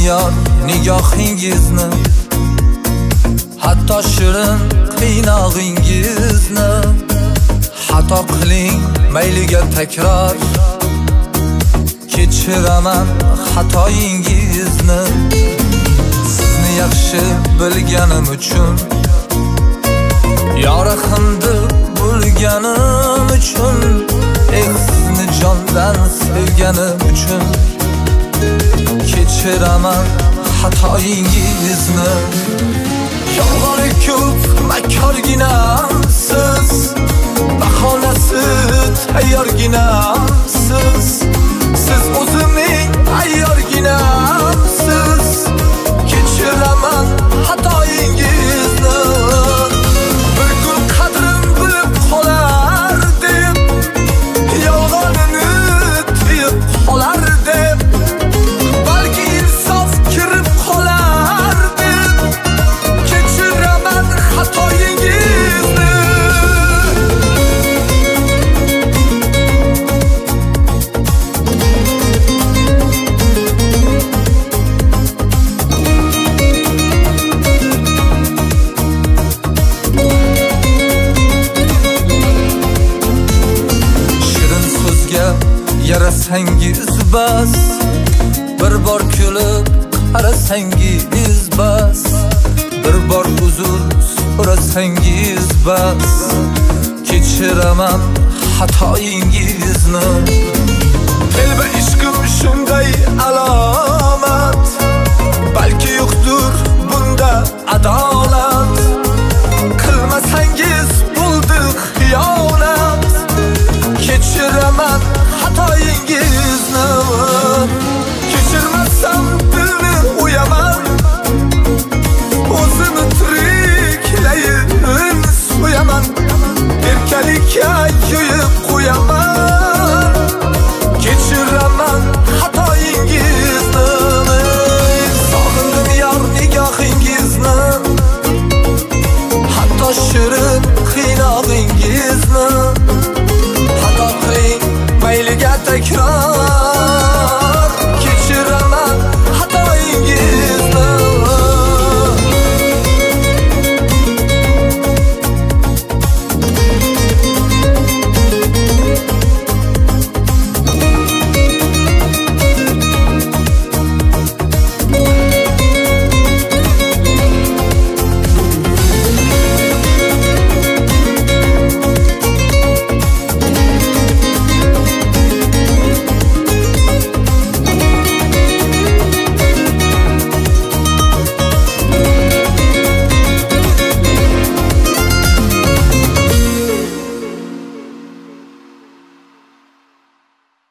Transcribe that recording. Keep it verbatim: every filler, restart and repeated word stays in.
yor nigohingizni, hatto shirin qiynog'ingizni. Xato qiling mayliga takror, kechiraman xatoyingizni. Sizni yaxshi bilganim uchun, yorug'imda bo'lganim uchun, eh sizni jondan sevganim uchun, kechiraman xatoyingizni. Yolg'oni ko'p makorginamsiz, bahonasi tayyorginamsiz. Siz o'zimning ayyorginamsiz, kechiraman xatoyingizni. Bir kun qadrim bilib qolar deb, yolg'onini tiyib qolar deb, balki insof kirib qolar deb, kechiraman xatoyingizni. Yarasangiz bas, bir bor kulib qarasangiz bas, bir bor uzr so'rasangiz bas, kechiraman xatoyingizni. Telba ishq